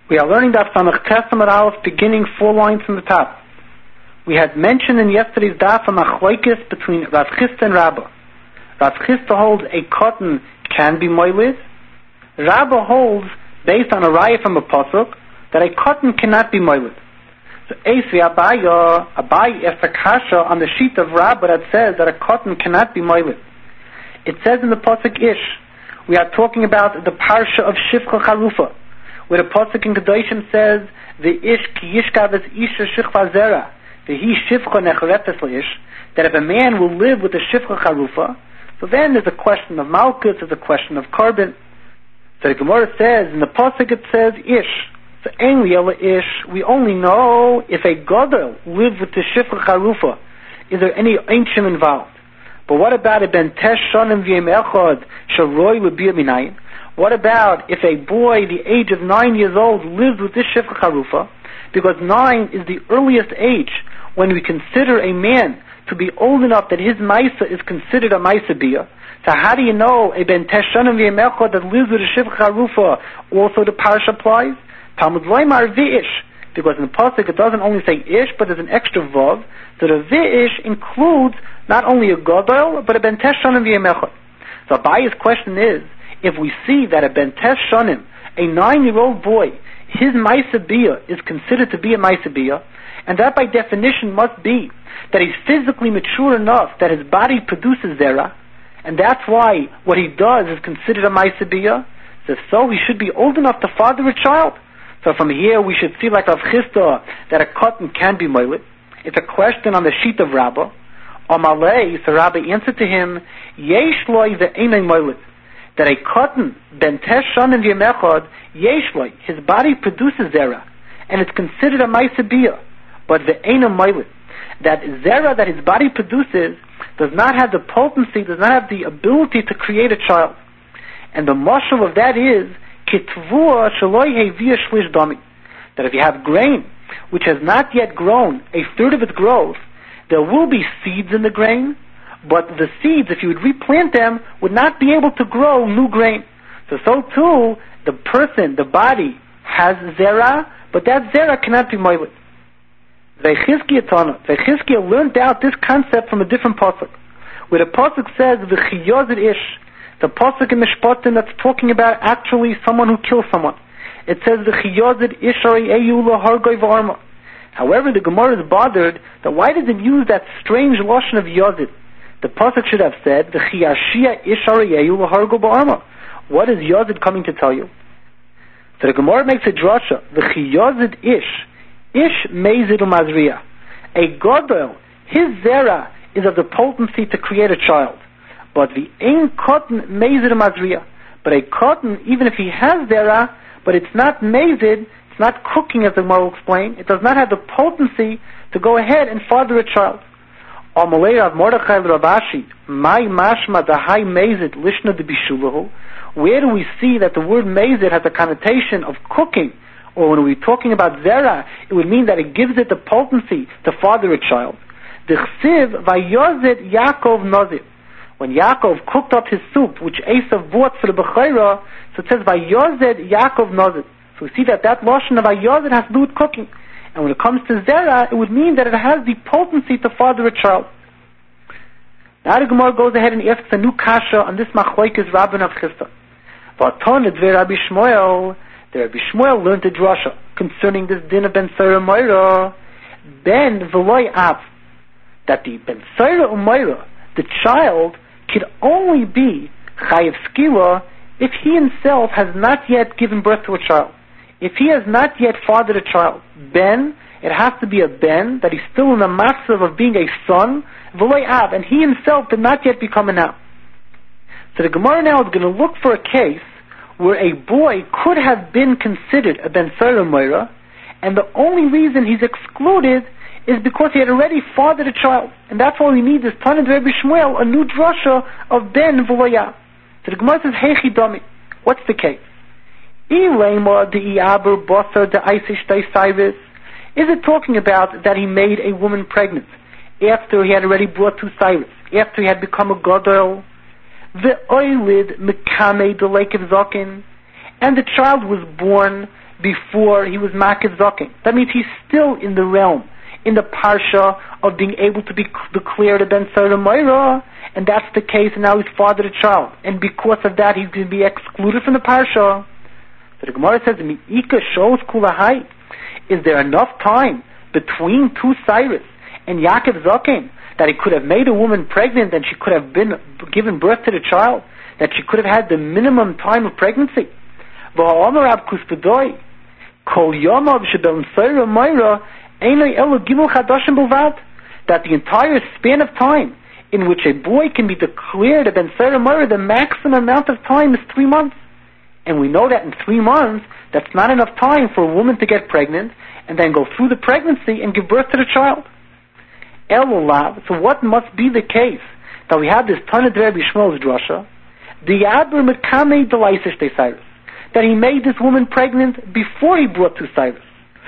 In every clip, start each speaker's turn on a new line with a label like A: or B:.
A: We are learning Daf Samach Tes Amud Aleph, beginning 4 lines from the top. We had mentioned in yesterday's Daf a machlokes between Rav Chisda and Rabba. Rav Chisda holds a cotton can be moiled. Rabba holds, based on a raya from a pasuk, that a cotton cannot be moiled. So Eisvi Abaye asks a kasha on the sheet of Rabba that says that a cotton cannot be moiled. It says in the pasuk Ish, we are talking about the parsha of Shifcha Charufa, where the pasuk in Kedoshim says, the ish ki yishkav es isha shichva zera, the he shifcha nechretes ish, that if a man will live with the shifcha charufa, so then there's a question of malchus, there's a question of carbon. So the Gemara says, in the pasuk it says ish. So ainli ela ish, we only know if a gadol lived with the shifcha charufa, is there any ancient involved? But what about a ben tesh shanim v'yem echad sharoi l'biyah minayin? What about if a boy, the age of 9 years old, lives with this Shifcha Charufa? Because 9 is the earliest age when we consider a man to be old enough that his Maisa is considered a Maisa Biyah. So how do you know a Ben Teshanim V'Yemecha that lives with a Shifcha Charufa also the parish applies? Talmud Loimar V'ish. Because in the Pasuk it doesn't only say Ish, but there's an extra Vav. So the V'ish includes not only a Gadol, but a Ben Teshanim V'Yemecha. So Abaye's question is, if we see that a Ben Tes Shanim, a 9-year-old boy, his Maisa Biyah is considered to be a Maisa Biyah, and that by definition must be that he's physically mature enough that his body produces Zera, and that's why what he does is considered a Maisa Biyah, so he should be old enough to father a child. So from here we should see like Rav Chisda that a cotton can be moiled. It's a question on the sheet of Rabba. Amalei, so Rabba answered to him, Yesh loy ve'enei moiled. That a cotton, ben tesh shanim v'yemechad, yeshloi, his body produces zera, and it's considered a ma'aseh biyah, but ve'ena moiled. That zera that his body produces does not have the potency, does not have the ability to create a child. And the mashal of that is, kitvua shaloi heviya shlish dami. That if you have grain, which has not yet grown, a third of its growth, there will be seeds in the grain, but the seeds, if you would replant them, would not be able to grow new grain. So too, the person, the body, has zera, but that zera cannot be moiled. Vechizkiya learned out this concept from a different pasuk, where the pasuk says, V'chiyozid ish, the pasuk in Mishpatim that's talking about actually someone who kills someone. It says, V'chiyozid ish ari eyu lahargoi v'arma. However, the Gemara is bothered that why does it use that strange lashon of yozid? The pasuk should have said, "V'chiyashia ish ariyehu l'hargo ba'arma." What is Yozid coming to tell you? So the Gemara makes a drasha. V'chiyozid ish mezid u'mazriya. A gadol, his zera is of the potency to create a child, but the ein cotton mezid u'mazriya. But a cotton, even if he has zera, but it's not mezid, it's not cooking, as the Gemara will explain. It does not have the potency to go ahead and father a child. Amalei Rav Mordechai Rabashi, my mashma dahai mezid lishna de bishulahu. Where do we see that the word mezid has a connotation of cooking? Or when we're talking about zera, it would mean that it gives it the potency to father a child. The chsiv vayozid Yaakov nazir. When Yaakov cooked up his soup, which Esav bought for the Bechira, so it says vayozid Yaakov nazir. So we see that lashon of vayozid has to do with cooking. And when it comes to zera, it would mean that it has the potency to father a child. Now the Gemara goes ahead and asks a new kasha on this machlokes Rabba and Rav Chisda. V'aton et Rabbi Shmuel, the Rabbi Shmuel learned a drasha concerning this din of ben Saira Moira, ben v'loy av, that the ben Saira Umayra, the child, could only be chayiv skila if he himself has not yet given birth to a child. If he has not yet fathered a child, ben, it has to be a ben, that he's still in the matzav of being a son, v'loy av, and he himself did not yet become an av. So the Gemara now is going to look for a case where a boy could have been considered a ben Saira Moira, and the only reason he's excluded is because he had already fathered a child. And that's all he needs is Tanid Rabbi Shmuel, a new drasha of ben v'loy av. So the Gemara says, Heichi Dami. What's the case? Is it talking about that he made a woman pregnant after he had already brought 2 Cyrus, after he had become a gadol? The oilid mekame the lake of Zakin, and the child was born before he was Makiv Zokin. That means he's still in the realm, in the parsha of being able to be declared a Ben Sarah Moira, and that's the case, and now he's fathered a child. And because of that, he's going to be excluded from the parsha. So the Gemara says, Mi'ika shows Kulahai. Is there enough time between two Cyrus and Yaakov Zokin that he could have made a woman pregnant and she could have been given birth to the child, that she could have had the minimum time of pregnancy? That the entire span of time in which a boy can be declared a Ben Sarah Moira, the maximum amount of time is 3 months. And we know that in 3 months, that's not enough time for a woman to get pregnant and then go through the pregnancy and give birth to the child. So what must be the case that we have this Tanid Rabbi Shmuel's drasha, that he made this woman pregnant before he brought two Cyrus.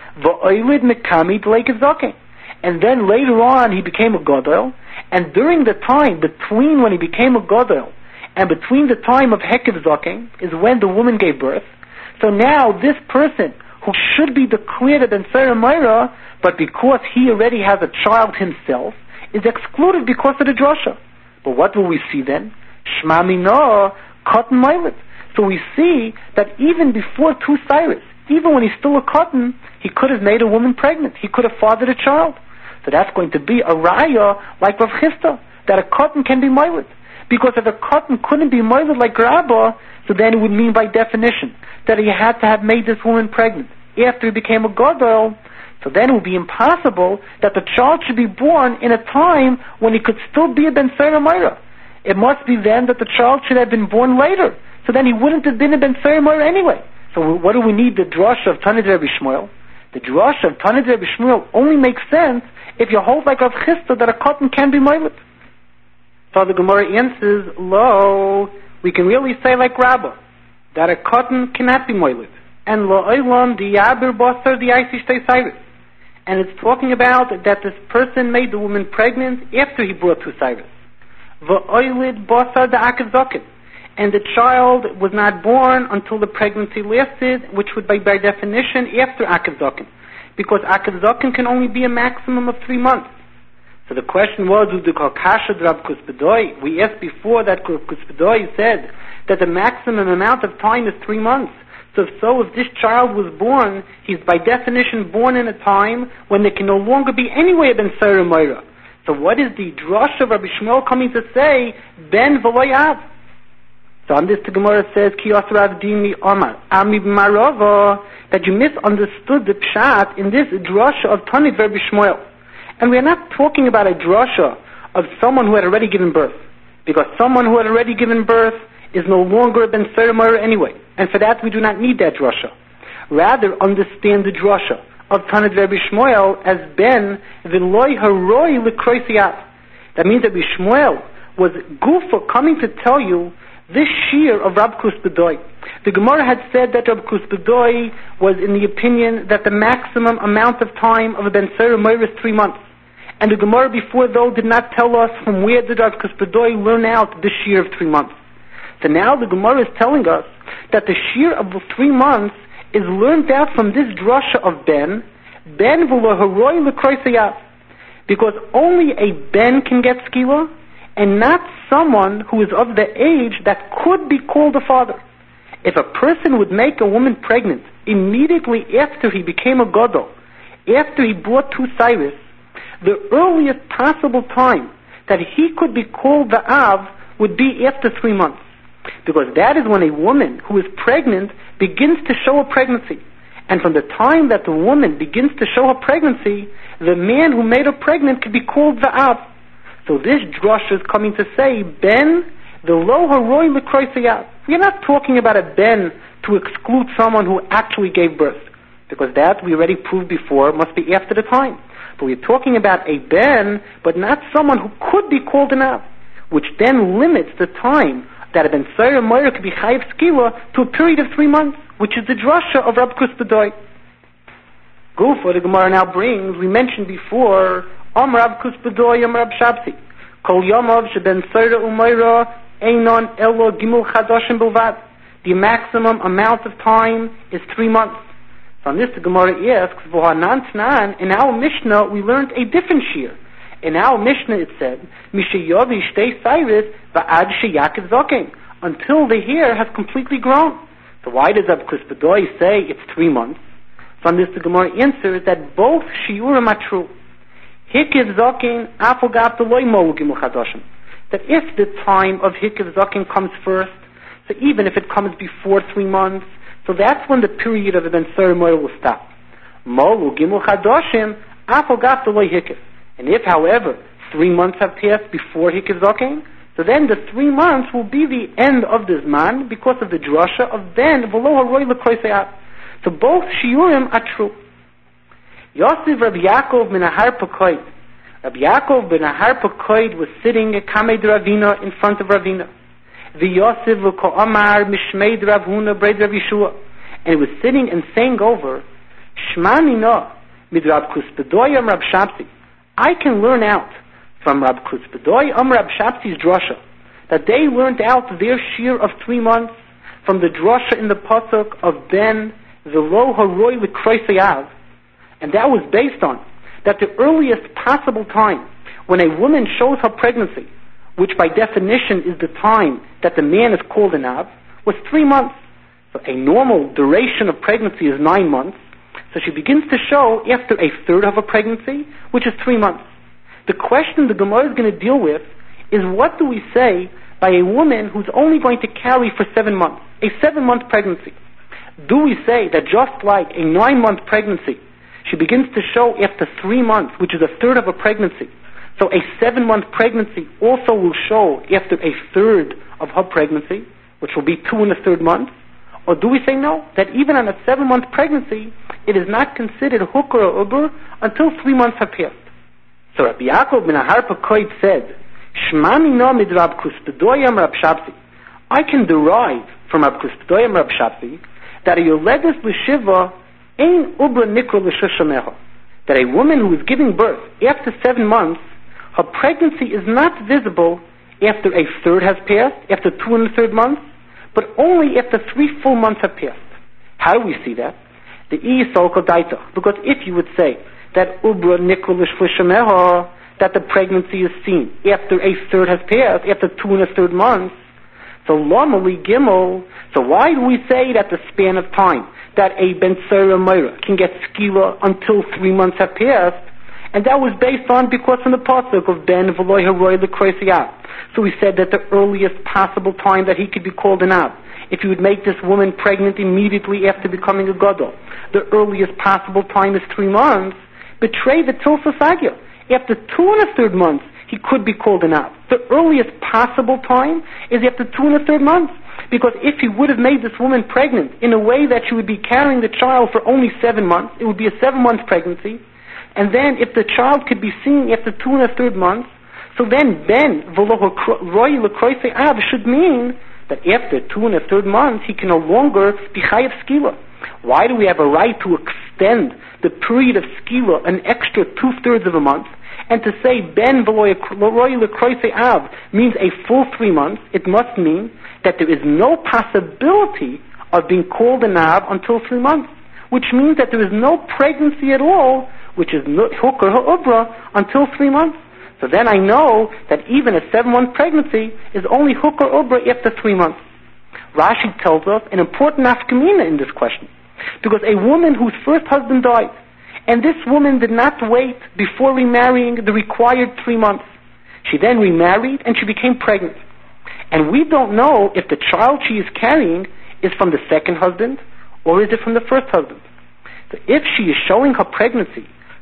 A: And then later on he became a Godel, and during the time between when he became a Godel and between the time of Hekev Zokin is when the woman gave birth. So now this person who should be declared a Ben Sarah Moira, but because he already has a child himself, is excluded because of the drasha. But what will we see then? Shma Mino, cotton milet. So we see that even before two Cyrus, even when he's still a cotton, he could have made a woman pregnant. He could have fathered a child. So that's going to be a raya like Rav Chisda, that a cotton can be milet. Because if a cotton couldn't be milet like Rabba, so then it would mean by definition that he had to have made this woman pregnant after he became a Gadol. So then it would be impossible that the child should be born in a time when he could still be a Ben Sarah Moira. It must be then that the child should have been born later. So then he wouldn't have been a Ben Sarah Moira anyway. So what do we need the drasha of Tanid Rabbi Shmuel? The drasha of Tanid Rabbi Shmuel only makes sense if you hold like Rav Chisda that a cotton can be moilet. So the Gemara answers, lo, we can really say like Rabbah, that a cotton cannot be moilet. And lo oilam the yabir basar the aisishtei Cyrus. And it's talking about that this person made the woman pregnant after he brought two Cyrus. V'oilid basar the Yaakov Zokin. And the child was not born until the pregnancy lasted, which would be by definition after Yaakov Zokin. Because Yaakov Zokin can only be a maximum of 3 months. So the question was, we asked before that Kuspedoi said that the maximum amount of time is 3 months. So if this child was born, he's by definition born in a time when there can no longer be any way of Ben Sarah Moira. So what is the drush of Rabbi Shmuel coming to say, Ben V'loyav? So on this the Gemara says, Ki Yosrav Dimi Omar, Ami B'marova, that you misunderstood the pshat in this drasha of Tanid Rabbi Shmuel. And we are not talking about a drasha of someone who had already given birth, because someone who had already given birth is no longer a Ben Sarah Moira anyway, and for that we do not need that drasha. Rather, understand the drasha of Tanid Rabbi Shmuel as Ben V'loi Haroi L'Kroisiyat. That means that Rabbi Shmuel was gufa coming to tell you this shear of Rab Kuspedoi. The Gemara had said that Rab Kuspedoi was in the opinion that the maximum amount of time of a Ben Sarah Moira is 3 months. And the Gemara before, though, did not tell us from where did Rab Kuspedoi learn out this shear of 3 months. So now the Gemara is telling us that the shear of 3 months is learned out from this drasha of Ben V'lo Haroi L'Kroisiyat. Because only a Ben can get skila, and not someone who is of the age that could be called a father. If a person would make a woman pregnant immediately after he became a Gadol, after he brought two Cyrus, the earliest possible time that he could be called the Av would be after 3 months. Because that is when a woman who is pregnant begins to show a pregnancy. And from the time that the woman begins to show a pregnancy, the man who made her pregnant could be called the Av. So this drush is coming to say, Ben, the lo haroi l'kroisiyat. We are not talking about a Ben to exclude someone who actually gave birth, because that we already proved before must be after the time. But we're talking about a Ben, but not someone who could be called an Av, which then limits the time that a Ben Sarah Moira could be chayiv skila to a period of 3 months, which is the drasha of Rab Kuspedoi. Gufa, the Gemara now brings, we mentioned before, Rav Kuspedoi, Rav Shabsi. Kol Yomov sheben Sarah u'Moira einon elo gimul chadashim bilvad. The maximum amount of time is 3 months. So on this, the Gemara asks, in our Mishnah, we learned a different shir. In our Mishnah, it said, Mishayovi shtei sayris va'ad sheyakiv zoken, until the hair has completely grown. So why does Rab Kuspadoi say it's 3 months? So on this, the Gemara answers that both shiurim are true. Hikiv zoken afogab deloy molu gimel chadoshim. That if the time of hikiv zoken comes first, so even if it comes before 3 months, so that's when the period of the ben ceremonial will stop. Molu gimel chadoshim afogab deloy hikiv. And if, however, 3 months have passed before hikiv zoken, so then the 3 months will be the end of the zman because of the drasha of ben v'lo haroi l'kroisei. So both shiurim are true. Yosef Rabbi Yaakov ben Ahar Pakoid. Rabbi Yaakov ben Ahar Pakoid was sitting at Kamei Ravina in front of Ravina. V'Yosef v'ko'amar mishmei Rav Huna breid Rav Yeshua. And he was sitting and saying over, Shma nino mid Rab Kuspadoy Rab Shabsi. I can learn out from Rab Kuspadoy Rab Shabsi's drasha that they learned out their shir of 3 months from the drasha in the pasuk of Ben v'lo haroi l'kroisei av. And that was based on that the earliest possible time when a woman shows her pregnancy, which by definition is the time that the man is called an av, was 3 months. So a normal duration of pregnancy is 9 months. So she begins to show after a third of a pregnancy, which is 3 months. The question the Gemara is going to deal with is, what do we say by a woman who's only going to carry for 7 months, a 7-month pregnancy? Do we say that just like a 9-month pregnancy, she begins to show after 3 months, which is a third of a pregnancy, so a 7-month pregnancy also will show after a third of her pregnancy, which will be 2 1/3 months? Or do we say no, that even on a 7-month pregnancy, it is not considered hukar or ubur until 3 months have passed? So Rabbi Yaakov ben Ahar Pakoid said, Shma mino mid Rab Kuspadoyam Rab Shabsi. I can derive from Rab Kuspadoyam Rab Shabsi that a yoledes l'shiva ein ubur nikra l'shushameha. That a woman who is giving birth after 7 months, her pregnancy is not visible after a third has passed, after 2 1/3 months, but only after 3 full months have passed. How do we see that? The Iyisol Daita. Because if you would say that Ubra Nikolish Flishameha, that the pregnancy is seen after a third has passed, after 2 1/3 months, so Lamali Gimel, so why do we say that the span of time that a Ben Sarah Meira can get skila until 3 months have passed? And that was based on, because from the pasuk of Ben V'loi Haroi L'Kroisei Av. So we said that the earliest possible time that he could be called an Av, if you would make this woman pregnant immediately after becoming a Gadol, the earliest possible time is 3 months. Betray the Tilsa Sagya. After 2 1/3 months, he could be called an Av. The earliest possible time is after 2 1/3 months. Because if he would have made this woman pregnant in a way that she would be carrying the child for only 7 months, it would be a 7-month pregnancy. And then if the child could be seen after 2 1/3 months, so then Ben Roy L'Kroisei Av should mean that after 2 1/3 months he can no longer be chayav skila. Why do we have a right to extend the period of skila an extra 2/3 of a month? And to say Ben Roy L'Kroisei Av means a full 3 months, it must mean that there is no possibility of being called an Av until 3 months, which means that there is no pregnancy at all, which is hukar ha'ubra, until 3 months. So then I know that even a 7-month pregnancy is only hukar ubra after 3 months. Rashi tells us an important nafkamina in this question. Because a woman whose first husband died, and this woman did not wait before remarrying the required 3 months. She then remarried and she became pregnant. And we don't know if the child she is carrying is from the second husband or is it from the first husband. So if she is showing her pregnancy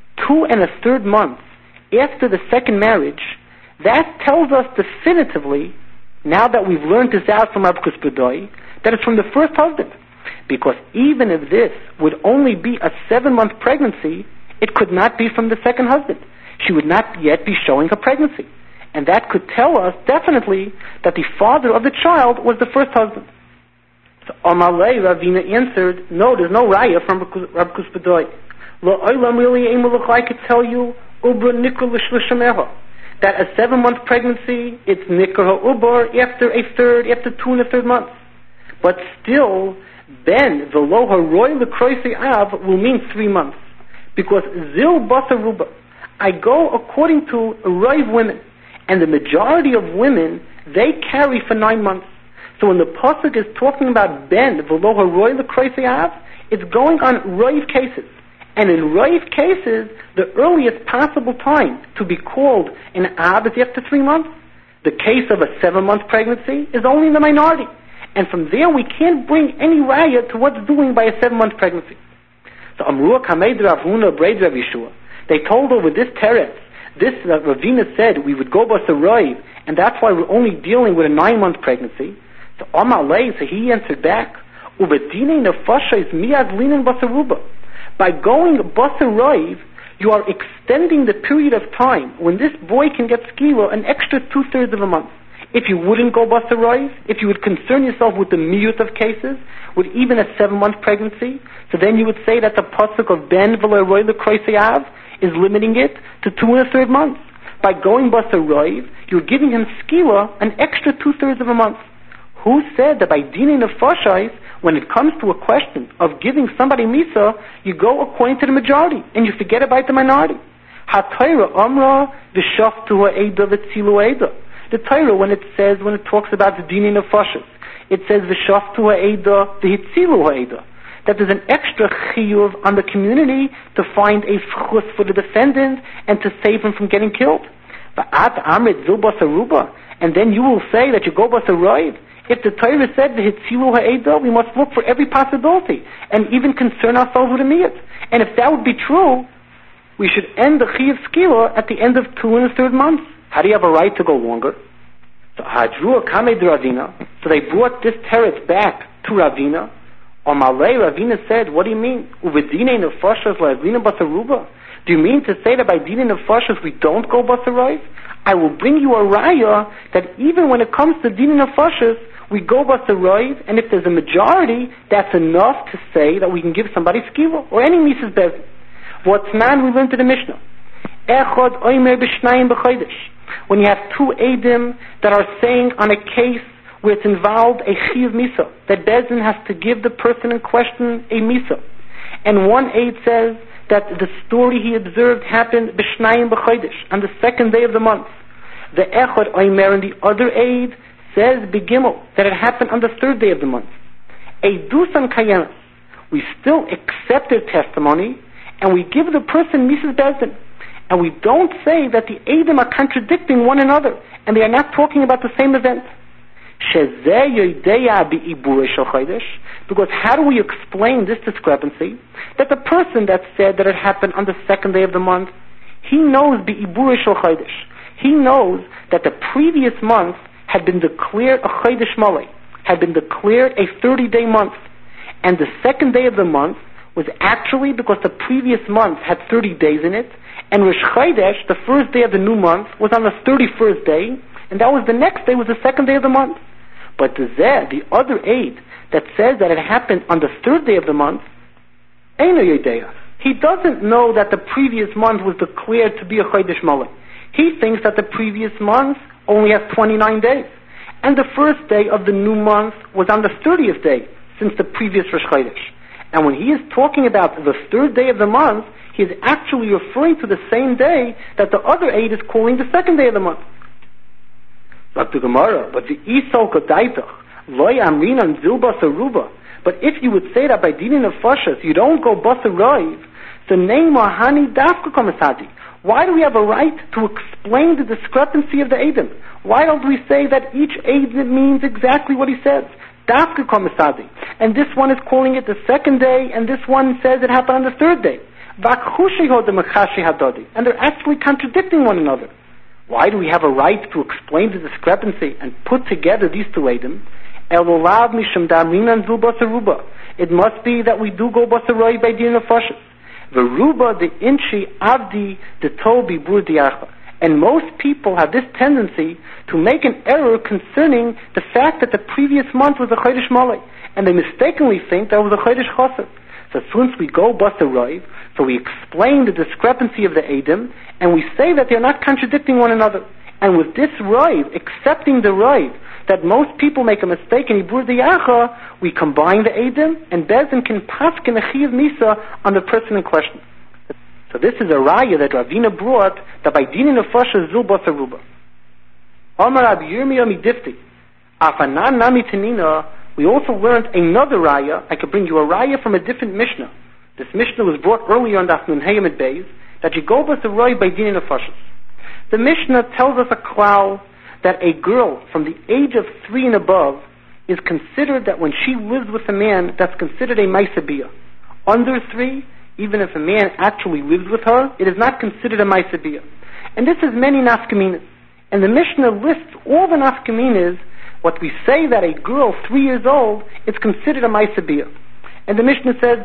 A: 2 1/3 months after the second marriage, that tells us definitively, now that we've learned this out from Rab Kuspadoi, that it's from the first husband. Because even if this would only be a 7-month pregnancy, it could not be from the second husband. She would not yet be showing her pregnancy. And that could tell us definitely that the father of the child was the first husband. So Amalei Ravina answered, no, there's no raya from Rab Kuspadoi. I could tell you that a 7-month pregnancy, it's nikra ubar after a third, after 2 1/3 months. But still,
B: Ben v'lo haroy l'kroisei av will mean 3 months. Because zil basar ruba, I go according to Rav women, and the majority of women, they carry for 9 months. So when the pasuk is talking about ben v'lo haroy l'kroisei av, it's going on Rav cases. And in Rav cases, the earliest possible time to be called an Ab is after 3 months. The case of a 7-month pregnancy is only in the minority. And from there, we can't bring any raya to what's doing by a 7-month pregnancy. So Amruah Kamed Rav Huna Braid Rav Yeshua, they told her with this teretz, this Ravina said we would go basa Rav, and that's why we're only dealing with a 9-month pregnancy. So Amalei, so he answered back, Ubedine nefasha is miyad linen basa ruba. By going basa Rav, you are extending the period of time when this boy can get skila an extra 2/3 of a month. If you wouldn't go basa Rav, if you would concern yourself with the miyut of cases, with even a 7-month pregnancy, so then you would say that the pasuk of ben v'lo roy l'kroisei av is limiting it to 2 1/3 months. By going basa Rav, you're giving him skila an extra 2/3 of a month. Who said that by dinim of fashais, when it comes to a question of giving somebody misa, you go according to the majority and you forget about the minority? HaTorah amra v'shaftu ha'eda v'tzilu ha'eda. The Torah, when it talks about the dinim of fashais, it says v'shaftu ha'eda v'hitzilu ha'eda, that there's an extra chiyuv on the community to find a schus for the defendant and to save him from getting killed. Va'at amrit zil basa ruba, and then you will say that you go basa Rav. If the Torah said v'hitzilu ha'eda, we must look for every possibility and even concern ourselves with a miyat. And if that would be true, we should end the chiyuv skila at the end of 2 1/3 months. How do you have a right to go longer? So Hadrua Kamed Ravina, so they brought this teretz back to Ravina. Amalei, Ravina said, what do you mean? Uvedine nefashas la'avina basa ruba? Do you mean to say that by dine nefashas we don't go basa Rav? I will bring you a raya that even when it comes to dine nefashas, we go basa Rav, and if there's a majority, that's enough to say that we can give somebody skila, or any mises bezin. What's man we learned to the Mishnah? Echad oimer b'shnayim b'chodesh. When you have 2 edim that are saying on a case where it's involved a chiyuv misa, that bezin has to give the person in question a misa, and one eid says that the story he observed happened b'shnayim b'chodesh, on the 2nd day of the month. The echad oimer and the other eid says begimel, that it happened on the 3rd day of the month. Eidusan kayenas, we still accept their testimony and we give the person mises bezin. And we don't say that the Eidim are contradicting one another, and they are not talking about the same event. Because how do we explain this discrepancy? That the person that said that it happened on the 2nd day of the month, he knows Be'ibure Shel Chodesh. He knows that the previous month had been declared a Chodesh Malay, had been declared a 30-day month. And the 2nd day of the month was actually because the previous month had 30 days in it, and Rosh Chodesh, the 1st day of the new month, was on the 31st day, and that was the next day, was the 2nd day of the month. But the other aid that says that it happened on the 3rd day of the month, Eino Yedeya. He doesn't know that the previous month was declared to be a Chodesh Malay. He thinks that the previous month only has 29 days. And the 1st day of the new month was on the 30th day since the previous Rosh Chodesh. And when he is talking about the 3rd day of the month, he is actually referring to the same day that the other aid is calling the 2nd day of the month. But the Gemara, but the Isol Kodaitach, Loy Amrinan Zil Basa Ruba. But if you would say that by Dinin of Fashas, you don't go Basa Rav, the name Hani Dafka Komisadi. Why do we have a right to explain the discrepancy of the Eidim? Why don't we say that each Eidim means exactly what he says? Dafka Komisadi. And this one is calling it the 2nd day, and this one says it happened on the 3rd day. And they're actually contradicting one another. Why do we have a right to explain the discrepancy and put together these 2 Eidim? It must be that we do go basaroi by din of fashas. The ruba, the inchi, avdi, the tobi, burdiacha. And most people have this tendency to make an error concerning the fact that the previous month was a Chodesh Malay, and they mistakenly think that it was a Chodesh Chassid. So since we go basaroi, so we explain the discrepancy of the Eidim, and we say that they're not contradicting one another. And with this Rav, accepting the Rav, that most people make a mistake in Ibur Diyacha, we combine the Eidim, and Bezdin can paskin a Chiyav Misa on the person in question. So this is a raya that Ravina brought, that by Dinin Nefasha Zil Basa Ruba. Amar Rabbi Yirmiyah Midifti, Afanan Nami Tanina, we also learned another raya. I could bring you a raya from a different Mishnah. This Mishnah was brought earlier on Daf Nun Hayim at Beis, that you go with the raya by Dinin Nefashas. The Mishnah tells us a klal that a girl from the age of 3 and above is considered that when she lives with a man, that's considered a Maisabiyah. Under 3, even if a man actually lives with her, it is not considered a Maisabiyah. And this is many nafkaminas. And the Mishnah lists all the nafkaminas. What we say that a girl 3 years old is considered a Maisabiyah. And the Mishnah says,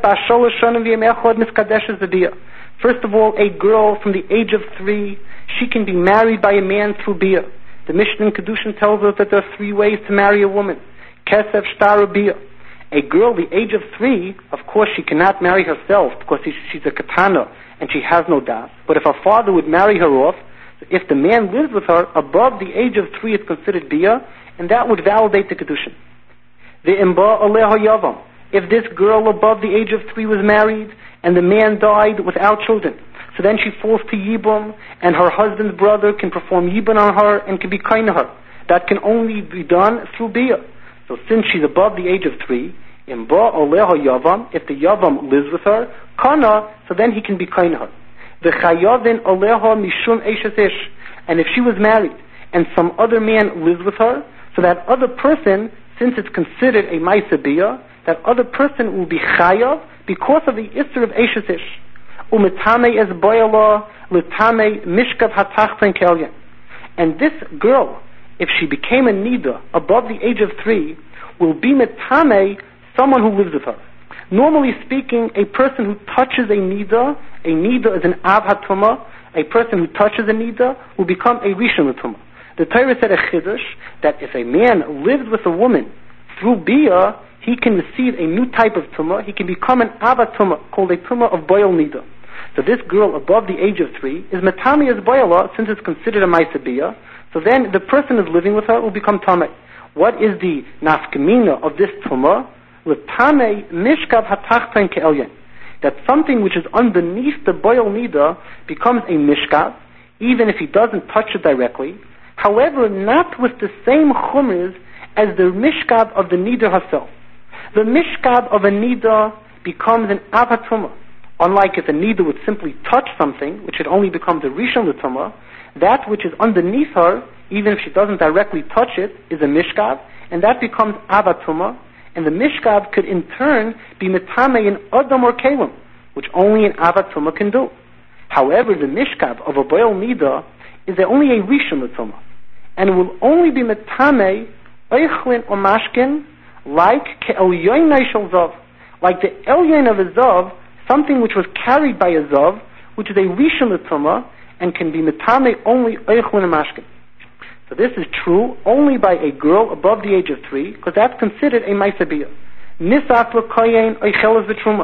B: first of all, a girl from the age of 3, she can be married by a man through biyah. The Mishnah in Kedushin tells us that there are 3 ways to marry a woman. Kesef, shtar, biyah. A girl the age of 3, of course she cannot marry herself because she's a katana and she has no das. But if her father would marry her off, if the man lives with her above the age of 3, it's considered biyah, and that would validate the Kedushin. The imba aleha yavam. If this girl above the age of 3 was married and the man died without children, so then she falls to Yibum, and her husband's brother can perform Yibum on her and can be kind to her. That can only be done through biyah. So since she's above the age of 3, imba aleha yavam, if the yavam lives with her, kana, so then he can be kind to her. The chayavin aleha mishum eshes ish, and if she was married and some other man lives with her, so that other person, since it's considered a Maisabiyah, that other person will be chayav because of the Isser of eshes ish. Umetame es boyala letame mishkav hatachtan kelyan. And this girl, if she became a nida above the age of 3, will be metame someone who lives with her. Normally speaking, a person who touches a nida is an av hatuma. A person who touches a nida will become a rishon l'tuma. The Torah said a chiddush that if a man lives with a woman through biyah, he can receive a new type of tumah. He can become an avatuma, called a tumah of boil nida. So this girl above the age of 3 is metami as boilah, since it's considered a maisabiyah. So then the person who's living with her will become tameh. What is the nafkamina of this tumah? L'tameh mishkav hatachtan ke'elyen. That something which is underneath the boil nida becomes a mishkav, even if he doesn't touch it directly. However, not with the same chumras as the mishkav of the nida herself. The mishkav of a nida becomes an avatuma. Unlike if a nida would simply touch something, which would only become the rishon l'tumah, that which is underneath her, even if she doesn't directly touch it, is a mishkav, and that becomes avatuma, and the mishkav could in turn be metame in adam or kelim, which only an avatuma can do. However, the mishkav of a boil nida is only a rishon l'tumah, and it will only be metame oichlin or mashkin, like ke'elyoinai shel zav, like the elyon of a zav, something which was carried by a zav, which is a rishon l'tumah, and can be metame only oichlin and mashkin. So this is true only by a girl above the age of 3, because that's considered a maisabiyah. Nisaf l'koyen oichelas v'truma.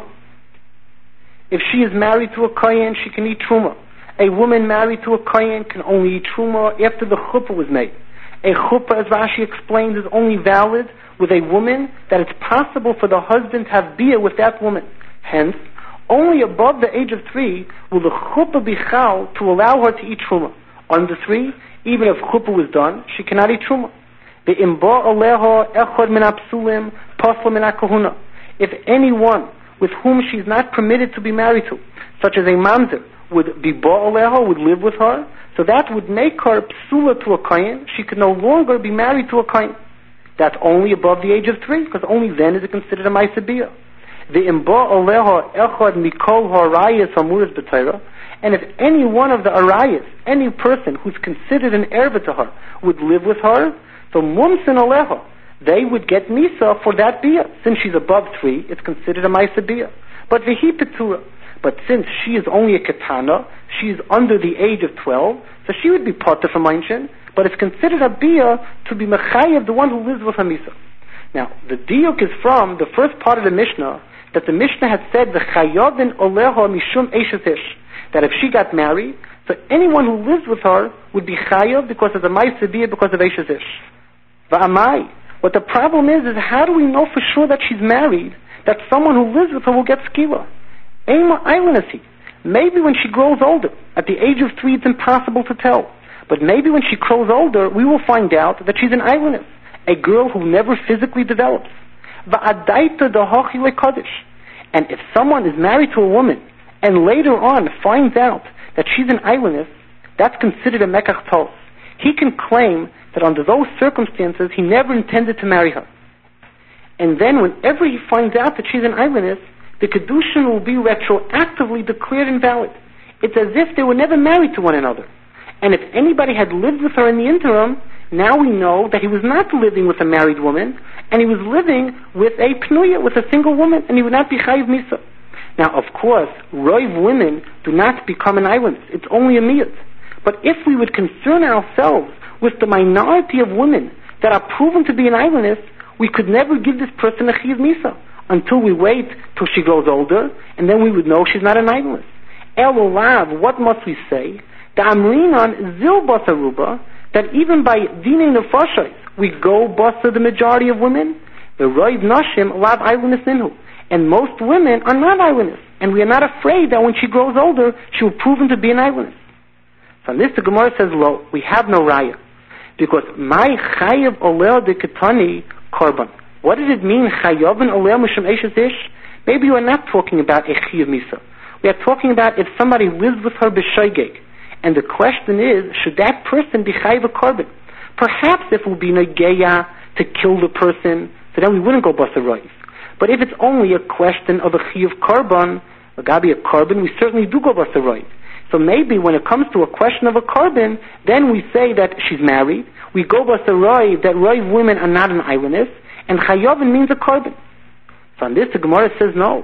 B: If she is married to a kohen, she can eat truma. A woman married to a kohen can only eat truma after the chuppah was made. A chuppah, as Rashi explains, is only valid with a woman that it's possible for the husband to have biyah with that woman. Hence, only above the age of 3 will the chuppah be chal to allow her to eat truma. Under 3, even if chuppah was done, she cannot eat truma. The imba aleha echad min apsulim pasla min kahuna. If anyone with whom she is not permitted to be married to, such as a mamzer, would be ba aleha, would live with her, so that would make her psula to a kohen. She could no longer be married to a kohen. That's only above the age of 3, because only then is it considered a maisabiyah. The imba aleha echad mikol harayas hamuras b'Torah, and if any one of the arayas, any person who's considered an erva to her, would live with her, so mumsin aleha, they would get misa for that biyah. Since she's above 3, it's considered a maisabiyah. But vehi petura. But since she is only a katana, she is under the age of 12, so she would be potter from einshin, but it's considered a biyah to be mechayev, the one who lives with her misa. Now, the diuk is from the first part of the Mishnah, that the Mishnah had said, the chayavin oleha mishum eshes ish, that if she got married, so anyone who lives with her would be chayav because of the maisabiyah, because of eshes ish. Va'amai. What the problem is how do we know for sure that she's married, that someone who lives with her will get skila? Ema islandasi. Maybe when she grows older. At the age of 3, it's impossible to tell. But maybe when she grows older, we will find out that she's an islandess, a girl who never physically develops. Va'adaita dahachi lekodesh. And if someone is married to a woman and later on finds out that she's an islandess, that's considered a mekach tos. He can claim that under those circumstances he never intended to marry her. And then whenever he finds out that she's an islandess, the kedushin will be retroactively declared invalid. It's as if they were never married to one another. And if anybody had lived with her in the interim, now we know that he was not living with a married woman, and he was living with a pnuya, with a single woman, and he would not be chayiv misa. Now, of course, roiv women do not become an islandess. It's only a miyut. But if we would concern ourselves with the minority of women that are proven to be an islandess, we could never give this person a chayiv misa until we wait till she grows older, and then we would know she's not an islandess. Elolav, what must we say? The amrinan zil basaruba, that even by dining nefashos, we go basa the majority of women. The roiv nashim lav islandess minhu. And most women are not islandess. And we are not afraid that when she grows older, she will prove to be an islandess. So on this, the Gemara says, lo, we have no raya. Because my chayav oleh de ketani korban. What does it mean, chayavin oleh mishum eshes ish? Maybe you are not talking about a chayav misa. We are talking about if somebody lives with her b'shoigeg. And the question is, should that person be chayav a korban? Perhaps if it would be negeya to kill the person, so then we wouldn't go basa roiv. But if it's only a question of a chayav korban, a gabi a korban, we certainly do go basa roiv. So maybe when it comes to a question of a korban, then we say that she's married. We go basa roiv, that roiv women are not an islandess, and chayavin means a korban. So on this, the Gemara says no.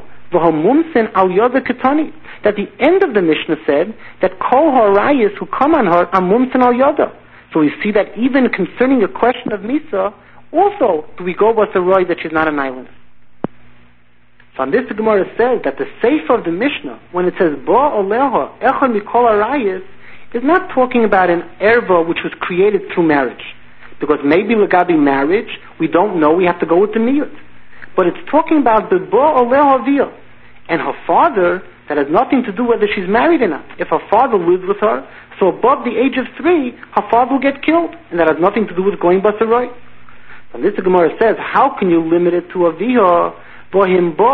B: That the end of the Mishnah said that kol harayis who come on her are mumsin al yada. So we see that even concerning a question of misa, also do we go basa roiv that she's not an islandess. So on this, the Gemara says that the sefer of the Mishnah, when it says ba oleha echad mikol harayis, is not talking about an erva which was created through marriage. Because maybe legabi marriage, we don't know, we have to go with the niyut. But it's talking about the ba oleha aviyah. And her father, that has nothing to do whether she's married or not. If her father lives with her, so above the age of 3, her father will get killed. And that has nothing to do with going basa roiv. And this the Gemara says, how can you limit it to aviyah? The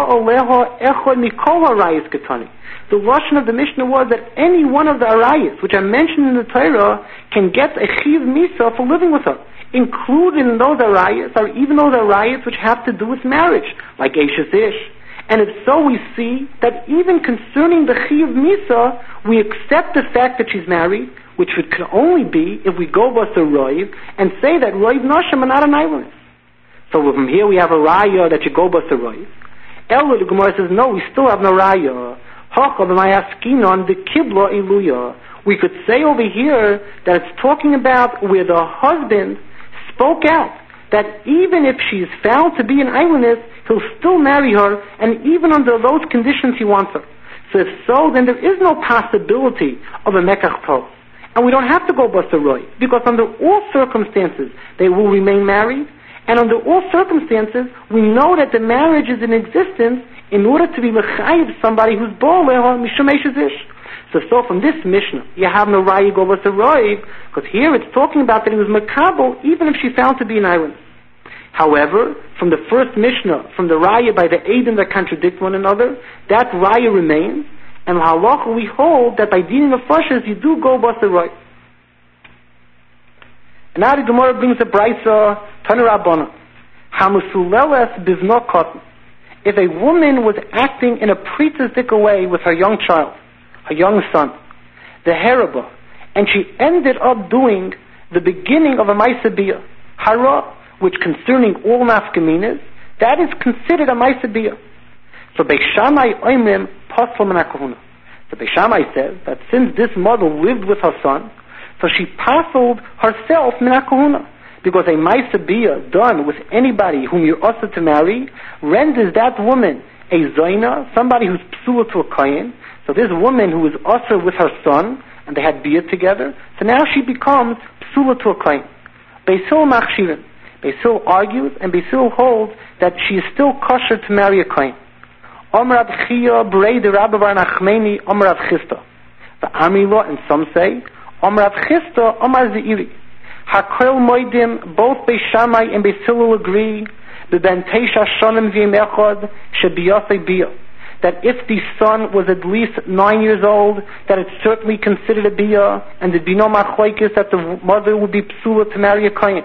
B: lashon of the Mishnah was that any one of the arayos, which are mentioned in the Torah, can get a chiv misa for living with her. Included in those arayos are even those arayos which have to do with marriage, like eshes ish. And if so, we see that even concerning the chiv misa, we accept the fact that she's married, which can only be if we go basa roiv and say that roiv nashim are not an islandess. So from here we have a raya that you go basa roiv. Elo, the Gemara says, no, we still have no raya. The kibla iluya. We could say over here that it's talking about where the husband spoke out that even if she is found to be an islandess, he'll still marry her, and even under those conditions he wants her. So if so, then there is no possibility of a mekach tos. And we don't have to go basa roiv, because under all circumstances they will remain married, and under all circumstances we know that the marriage is in existence in order to be mechayiv somebody who's bo'aleha mishum eshes ish. So from this Mishnah, you have no raya go basa roiv, because here it's talking about that he was makabel even if she found to be an island. However, from the first Mishnah, from the raya by the Eidim that contradict one another, that raya remains, and halacha we hold that by dining of fashas you do go basa roiv. And now the Gemara brings a brisa, Tana Rabbana, hamusuleles bivno cotton. If a woman was acting in a pretistic way with her young child, her young son, the heraba, and she ended up doing the beginning of a ma'aseh bia, hara, which concerning all nafkaminas, that is considered a ma'aseh bia. So Beis Shammai oimrim pasal min hakahuna. So Beis Shammai says that since this mother lived with her son, so she pasaled herself min hakahuna. Because a ma'aseh bia done with anybody whom you're also to marry renders that woman a zoina, somebody who's psula to a kohen. So this woman who is also with her son, and they had bia together, so now she becomes psula to a kohen. Beis Hillel machshirin. Beis Hillel argues, and Beis Hillel holds that she is still kosher to marry a kohen. Omer Rav Chia Brei de Rabbi Bar Nachmani Omer Rav Chisda. The Amrila, and some say, Omer Rav Chisda Omer Zeiri. Hakol Moedim, both Beis Shammai and Beis Hillel agree, B'ben Teisha Shonim V'yim Echad Shebiyasei Biyah, that if the son was at least 9 years old, that it's certainly considered a biyah, and there'd be no machlokes that the mother would be psula to marry a kohen.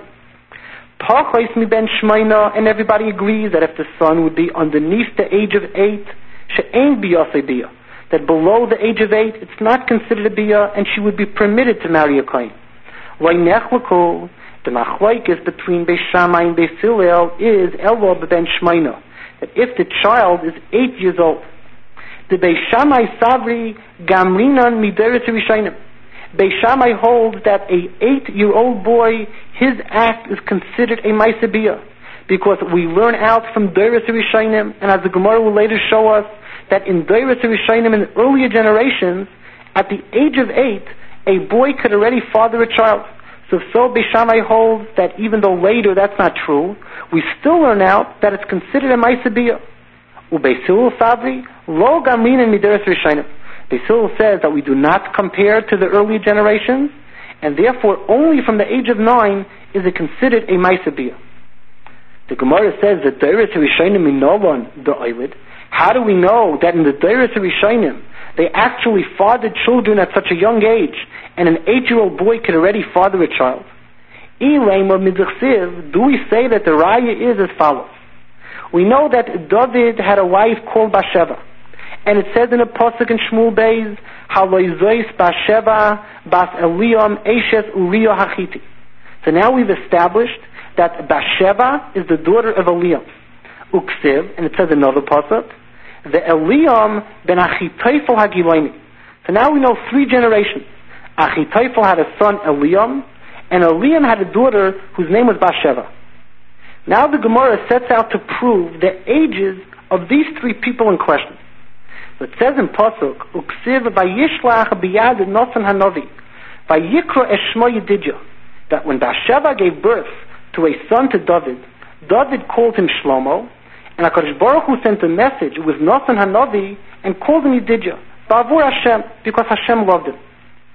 B: Pachos mi ben shmeina, and everybody agrees that if the son would be underneath the age of 8, she'ein biyasei biyah, that below the age of 8, it's not considered a biyah, and she would be permitted to marry a kohen. Why nechlokol, the machlokes between Beis Shammai and Beis Hillel is elo ben shmeina, that if the child is 8 years old, the Beis Shammai savri gamrinan mideres rishayim. Beis Shammai holds that a 8-year-old boy, his act is considered a ma'aseh biyah, because we learn out from Deiros Rishayim, and as the Gemara will later show us, that in Deiros Rishayim in earlier generations, at the age of 8, a boy could already father a child. So Beis Shammai holds that even though later that's not true, we still learn out that it's considered a ma'aseh biyah. Ubeis Hillel savri lo gamrinan mideres rishayim. Beis Hillel says that we do not compare to the earlier generations, and therefore only from the age of 9 is it considered a ma'aseh biyah. The Gemara says that Deiros Rishayim minolon the oilid. How do we know that in the Deiros Rishayim they actually fathered children at such a young age, and an 8-year-old boy could already father a child? Elaim or midzachsiv, do we say that the raya is as follows? We know that David had a wife called Bathsheba, and it says in a pasuk in Shmuel Beis, Haloizois Bathsheba Bas Eliam Eshes Uriah Hachiti. So now we've established that Bathsheba is the daughter of Eliam. Uksiv, and it says another pasuk, the Eliam ben Achitophel Hagilaini. So now we know 3 generations. Achitophel had a son Eliam, and Eliam had a daughter whose name was Bathsheba. Now the Gemara sets out to prove the ages of these 3 people in question. So it says in pasuk, Uksiv vayishlach biyad Nathan hanavi, vayikra eshmo Yedidya, that when Bathsheba gave birth to a son to David, David called him Shlomo, and HaKadosh Baruch Hu sent a message with Nathan hanavi and called him Yedidya, ba'avur Hashem, because Hashem loved him.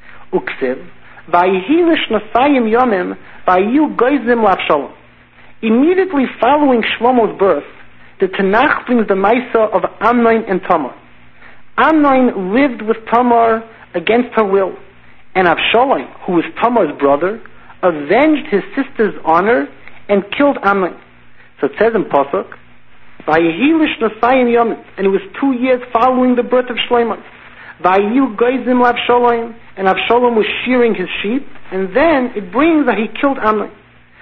B: Uksiv vayihi l'shnasayim yomim vayiyu goizim l'Avshalom. Immediately following Shlomo's birth, the Tanakh brings the Maisa of Amnon and Tamar. Amnon lived with Tamar against her will, and Avshalom, who was Tamar's brother, avenged his sister's honor and killed Amnon. So it says in pasuk, Vayehi l'shnasayim yomim, and it was 2 years following the birth of Shlomo. Vayiyu goizim l'Avshalom, and Avshalom was shearing his sheep, and then it brings that he killed Amnon.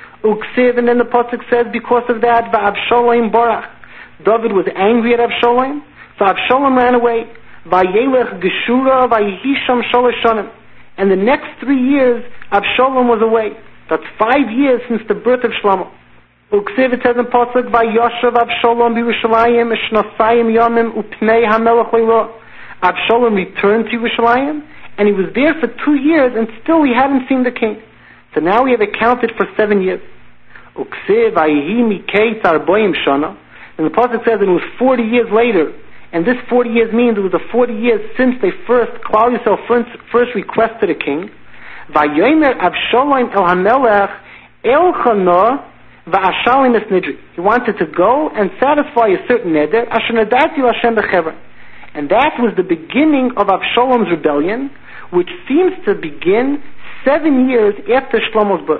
B: Uksiv, and then the pasuk says because of that, Va'avshalom barach, David was angry at Avshalom, so Avshalom ran away. Vayelech Geshura Vayihisham Sholosh Shanim, and the next 3 years Avshalom was away. That's 5 years since the birth of Shlomo. Uksiv, it says in pasuk, Vayoshav Avshalom b'Yerushalayim Eshnasayim Yomim Upnei HaMelech Leilo. Avshalom returned to Yerushalayim, and he was there for 2 years, and still he hadn't seen the king. So now we have accounted for 7 years. Uksiv Vayihi Mikei Tzarboim Shana, and the pasuk says it was 40 years later, and this 40 years means it was the 40 years since they Klal Yisrael first requested a king. Vayomer Avshalom El HaMelech El Chana Va'ashalim Es Nidri. He wanted to go and satisfy a certain neder, Asher Nadarti L'Hashem B'Chevron. And that was the beginning of Avshalom's rebellion, which seems to begin 7 years after Shlomo's birth.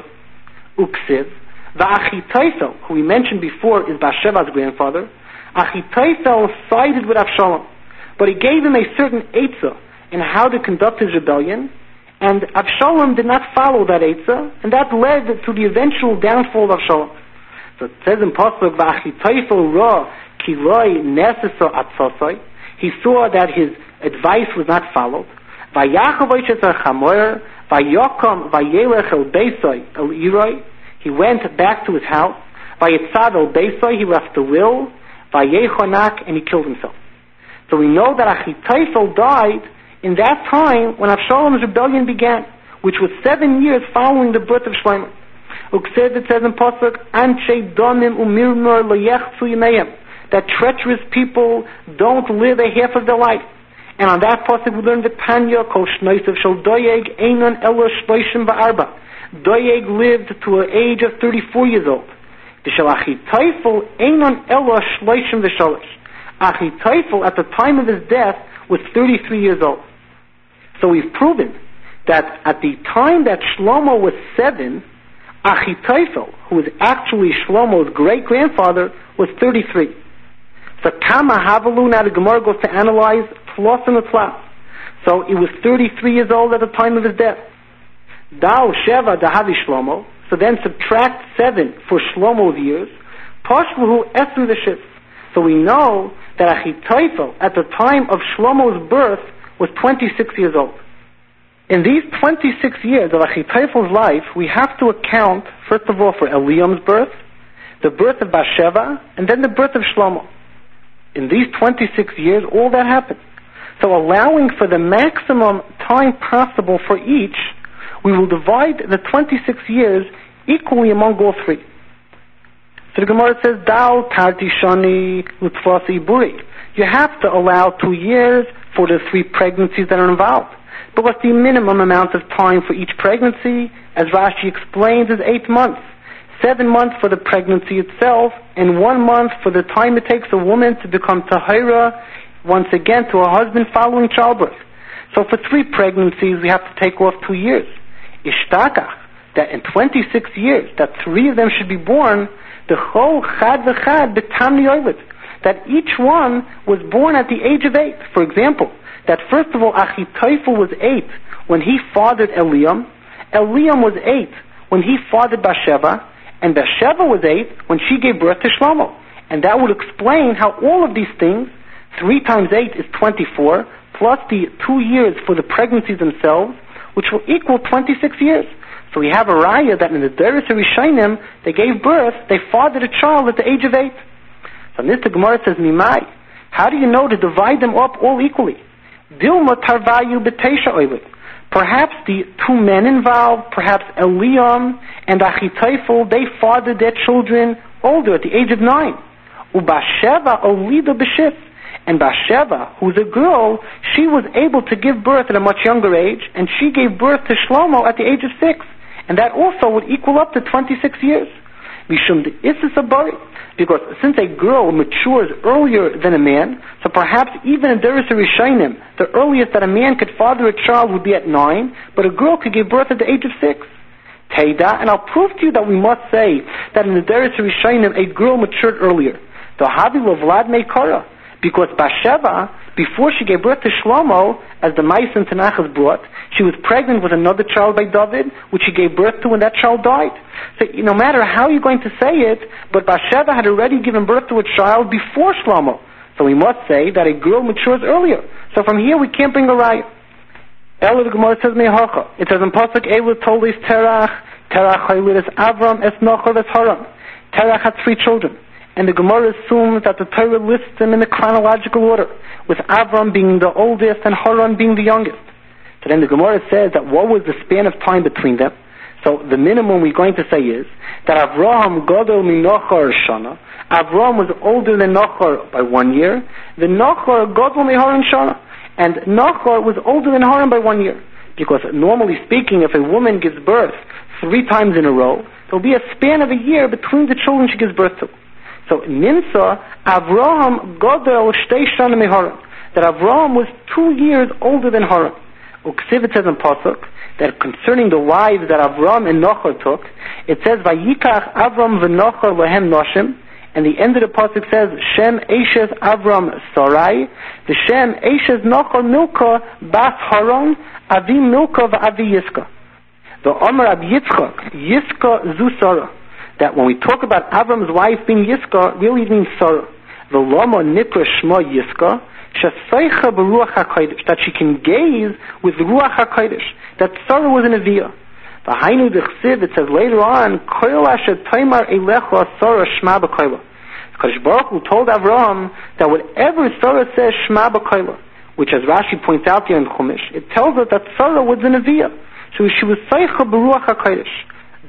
B: Uksiv, Va'achitophel, who we mentioned before is Bathsheba's grandfather, Achitophel sided with Avshalom, but he gave him a certain eitzah in how to conduct his rebellion, and Avshalom did not follow that eitzah, and that led to the eventual downfall of Avshalom. So it says in pasuk, Va'achitophel ra ki loi nesesa atzosai, he saw that his advice was not followed. Vayachav oishetzer chamoyer, vayokom vayelech el beisoi el iroi, he went back to his house. Vayetzad el beisoi, he left the will. Vayechonak, and he killed himself. So we know that Achitophel died in that time when Avshalom's rebellion began, which was 7 years following the birth of Shlomo. Uksev, it says in Pasuk, Anshe domim umirnor leyechzu yimeim, that treacherous people don't live a half of their life. And on that pasuk we learn the Tanya, Kol Shnoisav Shel Doeg Einon Elo Shloishim Va'arba. Doeg lived to an age of 34 years old. V'Shel Achitophel Einon Elo Shloishim V'Sholosh. Achitophel at the time of his death was 33 years old. So we've proven that at the time that Shlomo was 7, Achitophel, who was actually Shlomo's great-grandfather, was 33. So Kama Havalu, now the Gemara goes to analyze plus and the plus. So he was 33 years old at the time of his death. Dal Sheva Dahavi Shlomo, so then subtract 7 for Shlomo's years. Pashluhu Esu V'Shif. So we know that Achitophel at the time of Shlomo's birth was 26 years old. In these 26 years of Achitophel's life, we have to account, first of all, for Eliam's birth, the birth of Bathsheba, and then the birth of Shlomo. In these 26 years, all that happened. So allowing for the maximum time possible for each, we will divide the 26 years equally among all three. So the Gemara says, Dal Tarti Shani Lutfasi Buri. You have to allow 2 years for the 3 pregnancies that are involved. But what's the minimum amount of time for each pregnancy? As Rashi explains, is 8 months. 7 months for the pregnancy itself, and 1 month for the time it takes a woman to become tahira, once again, to her husband following childbirth. So for 3 pregnancies, we have to take off 2 years. Ishtakach, that in 26 years, that 3 of them should be born, the chol chad v'chad b'tam ni'olet, that each one was born at the age of 8. For example, that first of all, Achitophel was 8 when he fathered Eliam. Eliam was 8 when he fathered Bathsheba. And Bathsheba was 8 when she gave birth to Shlomo. And that would explain how all of these things, 3 times 8 is 24, plus the 2 years for the pregnancies themselves, which will equal 26 years. So we have a raya that in the Deris Rishayim, they gave birth, they fathered a child at the age of 8. So Mr. Gemara says, Mimai, how do you know to divide them up all equally? Dilma tarvayu b'teisha oilit. Perhaps the 2 men involved, perhaps Eliam and Achitophel, they fathered their children older, at the age of 9. Ubasheva olida b'shif. And Bathsheba, who's a girl, she was able to give birth at a much younger age, and she gave birth to Shlomo at the age of 6. And that also would equal up to 26 years. Mishum de'issus abari. Because since a girl matures earlier than a man, so perhaps even in Deris Rishayim, the earliest that a man could father a child would be at 9, but a girl could give birth at the age of 6. Teida, and I'll prove to you that we must say that in the Deris Rishayim, a girl matured earlier. The Havi Lovlad Meikara. Because Bathsheba, before she gave birth to Shlomo, as the Ma'is in Tanakh is brought, she was pregnant with another child by David, which she gave birth to, and that child died. So no matter how you're going to say it, but Bathsheba had already given birth to a child before Shlomo. So we must say that a girl matures earlier. So from here we can't bring a raya. Ela the Gemara says Mehacha. It says in Pasuk Elu Tolis Terach Chayliris Avram Es Nochor Es Haran. Terach had 3 children. And the Gemara assumes that the Torah lists them in the chronological order, with Avram being the oldest and Haran being the youngest. So then the Gemara says that what was the span of time between them? So the minimum we're going to say is that Avraham Gadol mi Nochor Shana. Avraham was older than Nochor by 1 year. The Nochor Gadol mi Haran Shana. And Nochor was older than Haran by 1 year. Because normally speaking, if a woman gives birth 3 times in a row, there'll be a span of a year between the children she gives birth to. So Nimsa, Avraham Gadol Shtei Shana mi Haran. That Avraham was 2 years older than Haran. Uksivit says in Pasuk that concerning the wives that Avram and Nochor took, it says Vayikach Avram v'Nochor lehem noshim, and the end of the pasuk says Shem Eshes Avram Sarai, the Shem Eshes Nochor Milka Bas Haran Avi Milka v'Avi Yiska. The Omer Ab Yitzchak Yiska Zu Sarah. That when we talk about Avram's wife being Yiska, really means Sarah. The Lama Nikra Shma Yiska. That she can gaze with Ruach HaKodesh, that Sarah was an Aviyah. The Hainu Dechsiv, it says later on, Koil Asher Taimar Elecha Sarah Shma B'Koila. Kadosh Baruch Hu told Avraham that whatever Sarah says Shma B'Koila, which as Rashi points out here in Chumash, it tells us that Sarah was an Aviyah. So she was Seicha B'Ruach HaKodesh.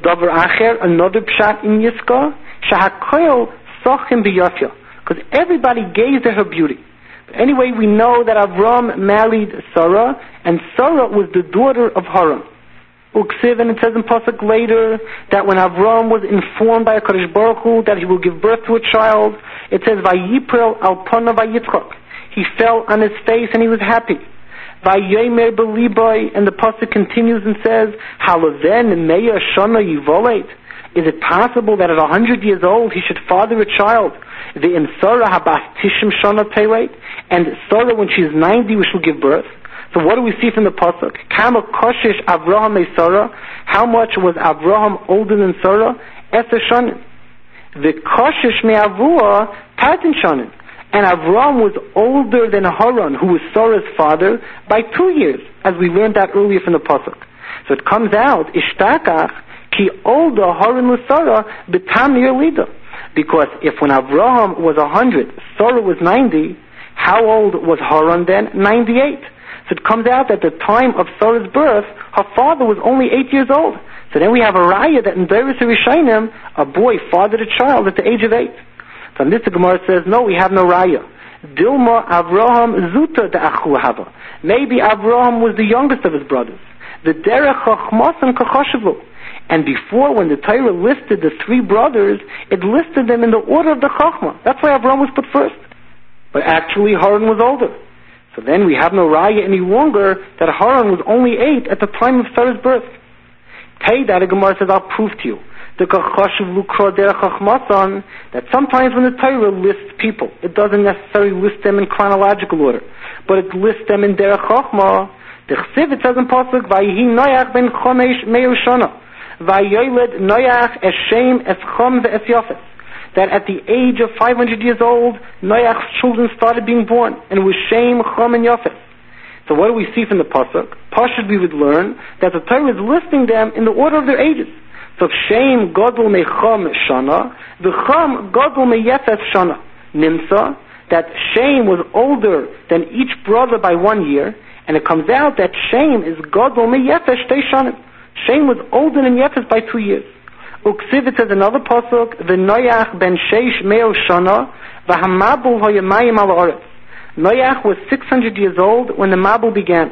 B: Davar Acher, another pshat in Yiska, Shahakoyel Sochim B'Yafya, because everybody gazed at her beauty. But anyway, we know that Avram married Sarah, and Sarah was the daughter of Haran. Uksiv, and it says in Pasuk later that when Avram was informed by HaKadosh Baruch Hu that he will give birth to a child, it says Vayiprel al Pana Vayitzchak. He fell on his face and he was happy. Vayomer beliboy, and the pasuk continues and says, Halaven meya shana yivolet. Is it possible that at 100 years old he should father a child? The in Sarah habas tishim shana teilet, and Sarah when she's 90 we shall give birth. So what do we see from the pasuk? Kama koshish Avraham me Sarah. How much was Avraham older than Sarah? Eser shanin. The koshish me Avua patin shanin. And Avram was older than Haran, who was Sarah's father, by 2 years, as we learned that earlier from the pasuk. So it comes out, Ishtakach, ki older Haran l'Sarah, betam lida. Because if when Avraham was 100, Sarah was 90, how old was Haran then? 98. So it comes out that at the time of Sarah's birth, her father was only 8 years old. So then we have a raya that in Deiros Rishonim, a boy fathered a child at the age of 8. So this the Gemara says, no, we have no raya. Dilma Avraham Zuta de Achu Hava. Maybe Avraham was the youngest of his brothers. The Derech Chachmasan Kachashavlu. And before, when the Torah listed the 3 brothers, it listed them in the order of the Chachma. That's why Avraham was put first. But actually, Haran was older. So then we have no raya any longer that Haran was only 8 at the time of Sarah's birth. Hey, that Gemara says, I'll prove to you. That sometimes when the Torah lists people, it doesn't necessarily list them in chronological order, but it lists them in Derech Chochma. The Chsiv, it says in Pasuk, Vayihi Noach ben Chomesh Meir Shana, Vayoled Noach es Shem es Chom ve'es Yafes. That at the age of 500 years old, Noach's children started being born, and it was Shem, Chom, and Yafes. So what do we see from the Pasuk? Pashut, we would learn that the Torah is listing them in the order of their ages. So Shem Godel me Chom Shana, the Chom Godel me Yefes Shana. Nimsa, that Shem was older than each brother by 1 year, and it comes out that Shem is Godel me Yefes Shtei Shanim. Shem was older than Yefes by 2 years. Uksiv, it says another pasuk, V'Noach ben Sheish Meo Shana, V'Hamabul Hoyamayim al Oretz. Noach was 600 years old when the Mabul began.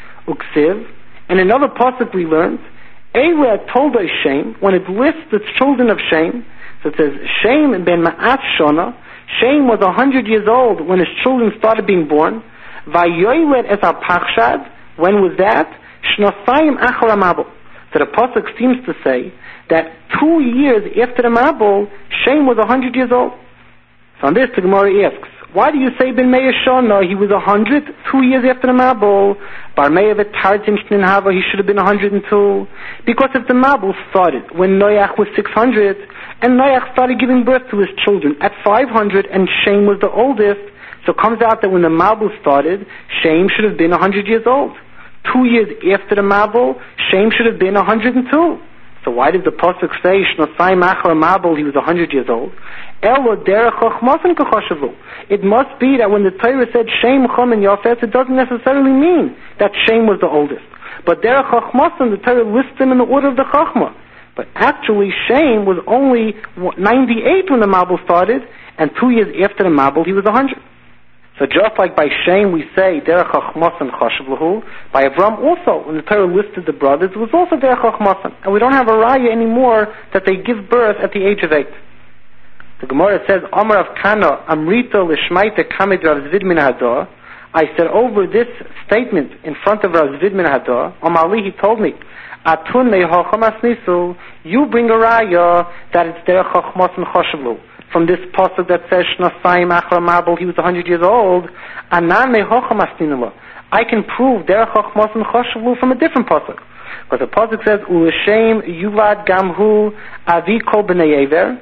B: Uksiv, and another pasuk we learned, Eila told us Shem, when it lists the children of Shem, so it says, Shem ben Ma'at Shana, Shem was 100 years old when his children started being born. Vayoylet es al-Pachshad, when was that? Shnosayim achar Mabul. So the pasuk seems to say that 2 years after the Mabul, Shem was 100 years old. So on this, the Gemara asks, why do you say Ben Meir Shana? He was 100, 2 years after the Mabul. Bar Meir v'Tartim Shnin Hava, he should have been 102. Because if the Mabul started when Noach was 600, and Noach started giving birth to his children at 500, and Shem was the oldest, so it comes out that when the Mabul started, Shem should have been 100 years old. 2 years after the Mabul, Shem should have been 102. So why did the pasuk say Shnosai Machar Mabul he was 100 years old? Elo derech chochmasan kachashavu. It must be that when the Torah said Shem, Chom, and Yafet, it doesn't necessarily mean that Shem was the oldest. But derech chochmasan, the Torah lists them in the order of the Chachma. But actually Shem was only 98 when the Mabul started, and 2 years after the Mabul he was 100. So just like by Shem we say derech chochmasan chashav, by Avram also, when the Torah listed the brothers, it was also derech chochmasan. And we don't have a raya anymore that they give birth at the age of 8. The Gemara says, Amar of Kana, Amrita l'shmaita kamid Rav Zvid min Hadar. I said over this statement in front of Rav Zvid min Hadar, Amali, he told me, Atun me'hocham asnisu, you bring a raya that it's derech chochmasan chashav. From this pasuk that says Shnosayim achar Mabul, he was 100 years old. Anan me'hocham asninula. I can prove derech chochmasan chashav from a different pasuk. Because the pasuk says, U'Shem yuvad gamhu avi kol b'nei Ever,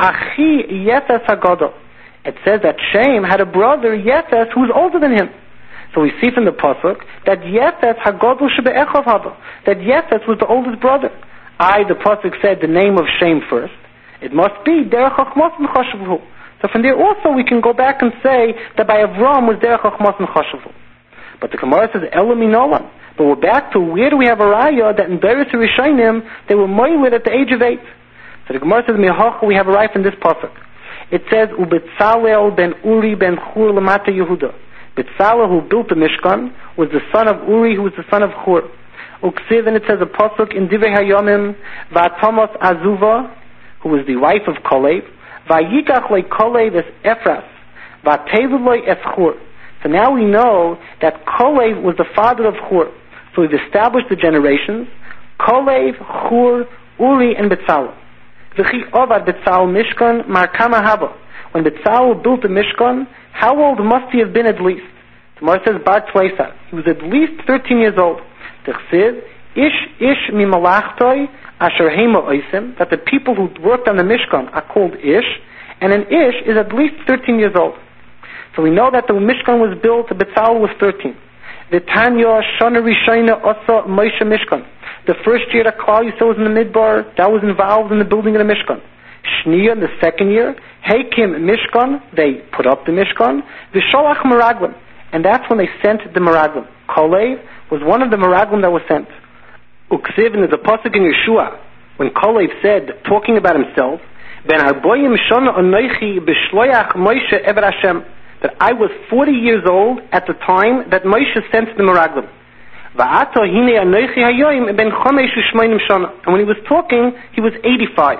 B: achi Yefes hagadol. It says that Shem had a brother, Yefes, who was older than him. So we see from the pasuk that Yefes hagadol shebe'echov haba, that Yefes was the oldest brother. The pasuk said the name of Shem first. It must be derech chochmasan chashav. So from there also we can go back and say that by Avram was derech chochmasan chashav. But the Gemara says Elaminolan. But we're back to where do we have a raya that in Deiris Rishonim they were moiled at the age of 8. So the Gemara says, Mihoch, we have a raya in this pasuk. It says, Ubetzalel ben Uri ben Chur lamata Yehuda. Betzalel, who built the Mishkan, was the son of Uri, who was the son of Chur. Uksiv, and it says a pasuk in Divrei Hayomim, Va'tomos Azuva, who was the wife of Kolev, Va'yikach loy Kolev es Ephras, Va'tevu loy es Chur. So now we know that Kolev was the father of Chur. So we've established the generations, Kolev, Chur, Uri, and Betzalel. V'chi ovad Betzalel Mishkan Markama Haba. When Betzalel built the Mishkan, how old must he have been at least? Tomorrow says Bar Tleisa. He was at least 13 years old. T'chsiv, Ish mi malachtoi asher hema oisim, that the people who worked on the Mishkan are called Ish, and an Ish is at least 13 years old. So we know that the Mishkan was built, Betzalel was 13. V'tanya shana rishayna osa Moshe Mishkan. The first year that Klal Yisrael was in the Midbar, that was involved in the building of the Mishkan. Shniya, in the second year, Heikim Mishkan, they put up the Mishkan. V'sholach Meraglim, and that's when they sent the Meraglim. Kolev was one of the Meraglim that was sent. Uksiv, and there's a pasuk in Yeshua, when Kolev said, talking about himself, Ben Arboyim Shana Anoichi B'shloyach Moshe Eber Hashem, that I was 40 years old at the time that Moshe sent the Meraglim. Va'ato hine Anoichi Hayoim Ben Chomesh U'shmoinim Shana, and when he was talking, he was 85.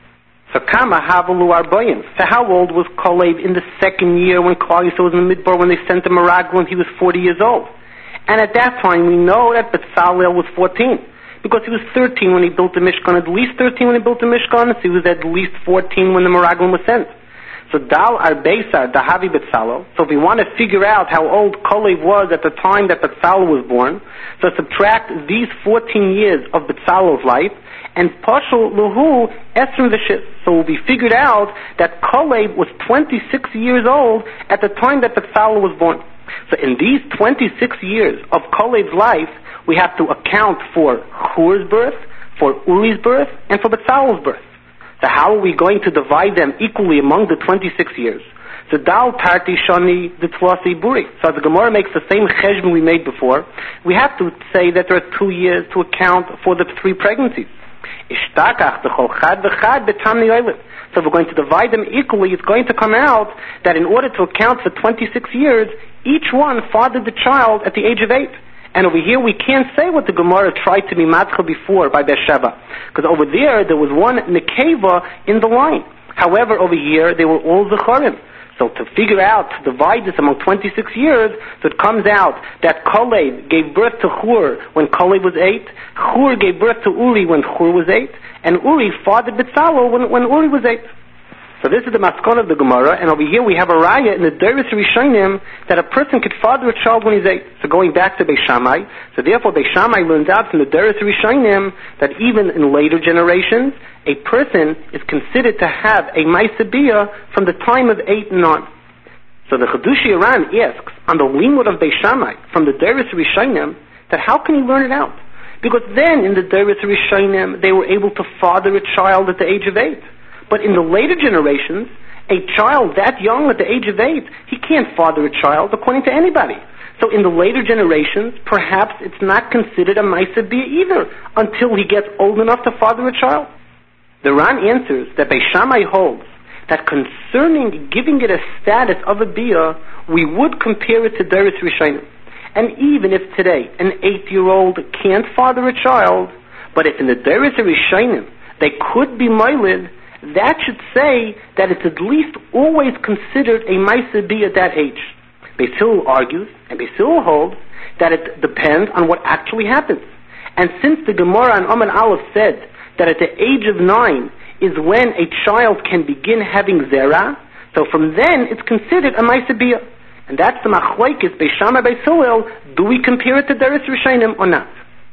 B: So Kama Havalu Arboyim. So how old was Kolev in the second year when Klal Yisrael was in the Midbar, when they sent the Meraglim? He was 40 years old. And at that time we know that Betzalel was 14. Because he was 13 when he built the Mishkan, at least 13 when he built the Mishkan, so he was at least 14 when the Meraglim was sent. So Dal Arbeisar Dahavi Betzalel. So if we want to figure out how old Kolev was at the time that Betzalel was born, so subtract these 14 years of Betzalel's life, and Pashul Luhu Esrim V'Shis. So we figured out that Kolev was 26 years old at the time that Betzalel was born. So in these 26 years of Kolev's life, we have to account for Chur's birth, for Uri's birth, and for Betzalel's birth. So how are we going to divide them equally among the 26 years? So Dal Tarti Shani the Tlasi Buri. So the Gemara makes the same cheshbon we made before. We have to say that there are 2 years to account for the 3 pregnancies. Ishtakach b'chol chad v'chad b'tam ni'olim. So if we're going to divide them equally, it's going to come out that in order to account for 26 years, each one fathered the child at the age of 8. And over here we can't say what the Gemara tried to be matcha before by Beersheba. Because over there was one nekeva in the line. However, over here they were all zecharim. So to figure out, to divide this among 26 years, so it comes out that Kolev gave birth to Chur when Kolev was 8, Chur gave birth to Uri when Chur was 8, and Uri fathered Betzalel when Uri was 8. So this is the maskon of the Gemara, and over here we have a raya in the Deiris Rishonim that a person could father a child when he's 8. So going back to Beis Shammai, so therefore Beis Shammai learns out from the Deiris Rishonim that even in later generations, a person is considered to have a Ma'aseh Bia from the time of 8 and on. So the Chedushi Iran asks on the limud of Beis Shammai from the Deiris Rishonim that how can he learn it out? Because then in the Deiris Rishonim they were able to father a child at the age of 8. But in the later generations, a child that young at the age of 8, he can't father a child according to anybody. So in the later generations, perhaps it's not considered a Ma'aseh Bia either until he gets old enough to father a child. The Ran answers that Beis Shammai holds that concerning giving it a status of a Bia, we would compare it to Deiris Rishonim. And even if today an 8-year-old can't father a child, but if in the Deiris Rishonim they could be Moilid, that should say that it's at least always considered a Ma'aseh Bia at that age. Beis Hillel argues, and Beis Hillel holds, that it depends on what actually happens. And since the Gemara on Amud Aleph said that at the age of 9 is when a child can begin having zera, so from then it's considered a Ma'aseh Bia. And that's the machlokes Beis Shammai Beis Hillel, do we compare it to Deiris Rishonim or not?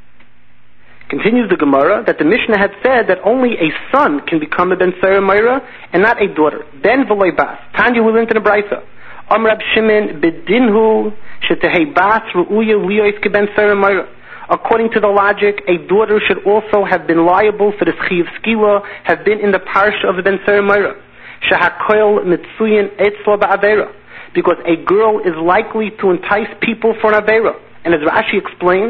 B: Continues the Gemara that the Mishnah had said that only a son can become a Ben Sarah Meira and not a daughter. Ben v'loy bas. Tanya will into the Brisa. Rab Shimon bedinhu shetehei bas ru'uya liyois ke Ben Sarah Meira. According to the logic, a daughter should also have been liable for the Chiv Skila, have been in the parsha of Ben Sarah Meira. Shehakoil mitzuyin etzla ba'avera. Because a girl is likely to entice people for an avera. And as Rashi explains,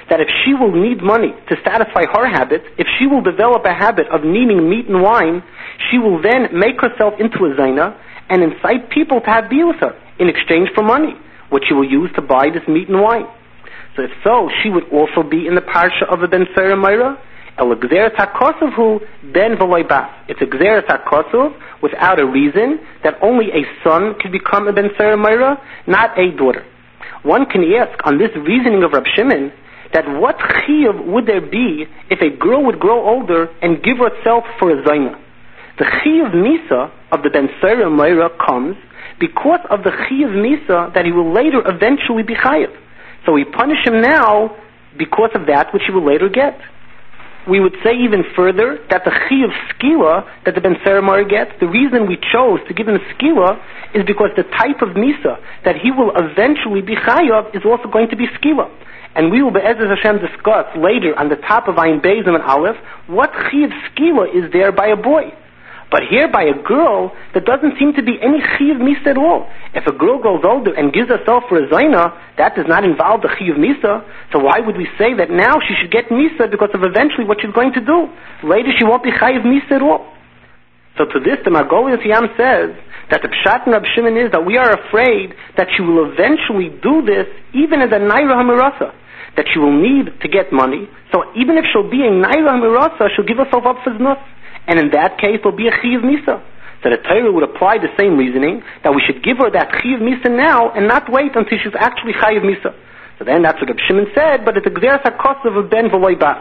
B: that if she will need money to satisfy her habit, if she will develop a habit of needing meat and wine, she will then make herself into a zayna and incite people to have deal with her in exchange for money, which she will use to buy this meat and wine. So if so, she would also be in the parsha of the Ben Seira Meira. El Gzeres HaKosov hu ben v'loy bas. It's a Gzeres HaKosov without a reason that only a son could become a Ben Seira Meira, not a daughter. One can ask on this reasoning of Rab Shimon that what chiyuv would there be if a girl would grow older and give herself for a zayna? The chiyuv misa of the Ben Seira Meira comes because of the chiyuv misa that he will later eventually be chayiv. So we punish him now because of that which he will later get. We would say even further that the chiyuv skila that the Ben Seira Meira gets, the reason we chose to give him skila is because the type of misa that he will eventually be chayav is also going to be skila. And we will be'ezus Hashem discuss later on the top of Ayin Beis and Aleph what chiyuv skila is there by a boy. But here by a girl, there doesn't seem to be any chiyuv misa at all. If a girl grows older and gives herself for a zayna, that does not involve the chiyuv misa. So why would we say that now she should get misa because of eventually what she's going to do? Later she won't be chayiv misa at all. So to this, the Margolius Yam says that the Pshat in Rab Shimon is that we are afraid that she will eventually do this even as a Naira Hamirasa, that she will need to get money. So even if she'll be a Naira Hamirasa, she'll give herself up for znus. And in that case, there'll be a chiyuv misa. So the Torah would apply the same reasoning, that we should give her that chiyuv misa now and not wait until she's actually chayiv misa. So then that's what Reb Shimon said, but it's a gzeres hakosov of ben v'loy bas.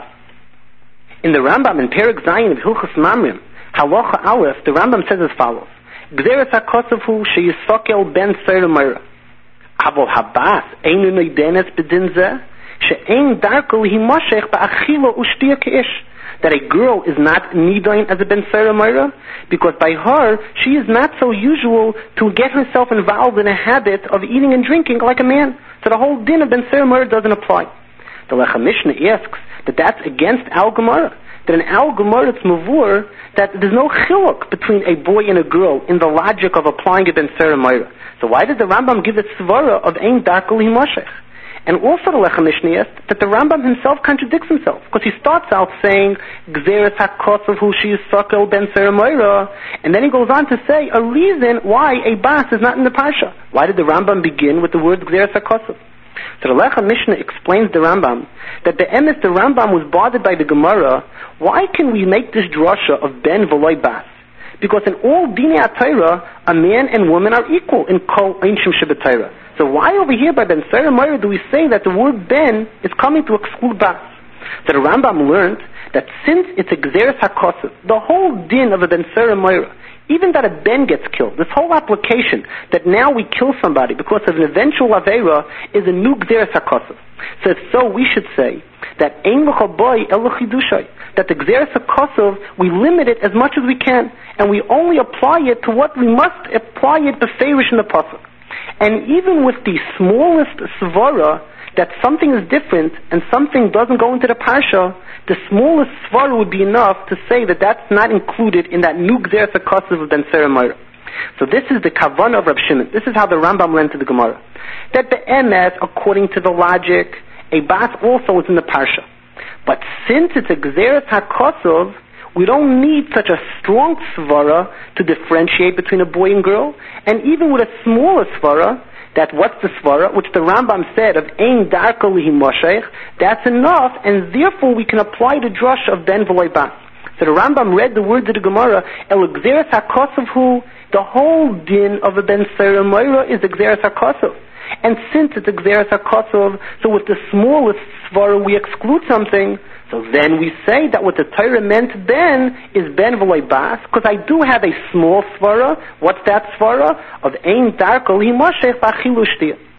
B: In the Rambam, in Perek Zayin of Hilchos Mamrim, Halacha Aleph, the Rambam says as follows: Gzeres hakosov hu sheyisokel ben Seira Meira. Avol habas einu noidenes bedin zeh, she'ein darko lihimoshech ba'achilo u'shtiya ke'ish. That a girl is not nidain as a Ben Seira Meira, because by her, she is not so usual to get herself involved in a habit of eating and drinking like a man. So the whole din of Ben Seira Meira doesn't apply. The Lecha Mishnah asks that that's against Al Gemara. That in Al Gemara it's mavur that there's no chiluk between a boy and a girl in the logic of applying a Ben Seira Meira. So why did the Rambam give it svara of ein darkul himoshech? And also the Lecha Mishnah is that the Rambam himself contradicts himself, because he starts out saying Gzeres HaKosov hu sheyisokel ben Seira Meira, and then he goes on to say a reason why a bas is not in the parsha. Why did the Rambam begin with the word Gzeres HaKosov? So the Lecha Mishnah explains the Rambam that the emes the Rambam was bothered by the Gemara. Why can we make this drasha of ben v'loy bas? Because in all Dinei HaTorah, a man and woman are equal in Kol Einshim Sheb'Torah. So why over here by Ben Seira Meira do we say that the word ben is coming to exclude bas? So the Rambam learned that since it's a Gzeres HaKosov, the whole din of a Ben Seira Meira, even that a ben gets killed, this whole application that now we kill somebody because of an eventual Aveira is a new Gzeres HaKosov. So if so, we should say that Ein L'chol Boy El L'chidushay, that the Gzeres HaKosov, we limit it as much as we can, and we only apply it to what we must apply it beferish in the pasuk. And even with the smallest svara, that something is different and something doesn't go into the parsha, the smallest svara would be enough to say that that's not included in that new Gzeres HaKosov of Ben Seira Meira. So this is the kavanah of Rab Shimon. This is how the Rambam learned to the Gemara. That the emes, according to the logic, a bas also is in the parsha. But since it's a Gzeres HaKosov, we don't need such a strong svara to differentiate between a boy and girl. And even with a smaller svara, that what's the svara, which the Rambam said of ein darko lihimoshech, that's enough, and therefore we can apply the drush of ben v'loy bas. So the Rambam read the words of the Gemara, el gzeres hakosov hu, the whole din of a Ben Seira Meira is a gzeres hakosov. And since it's a gzeres hakosov, so with the smallest svara we exclude something. So then we say that what the Torah meant then is ben v'loy bas, because I do have a small svara. What's that svara? Of ein darko lihimoshech b'achilu shtia.